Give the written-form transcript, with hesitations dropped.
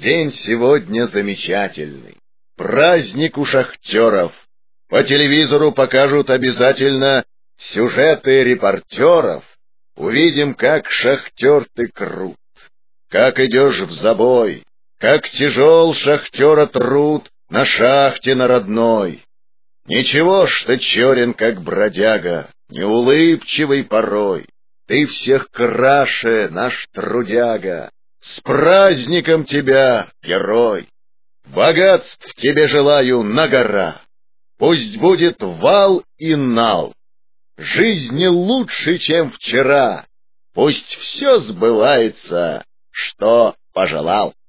День сегодня замечательный. Праздник у шахтеров. По телевизору покажут обязательно сюжеты репортеров. Увидим, как шахтер ты крут, как идешь в забой, как тяжел шахтера труд на шахте на родной. Ничего, что черен, как бродяга, неулыбчивый порой. Ты всех краше, наш трудяга. С праздником тебя, герой! Богатств тебе желаю на гора. Пусть будет вал и нал. Жизни лучше, чем вчера. Пусть все сбывается, что пожелал.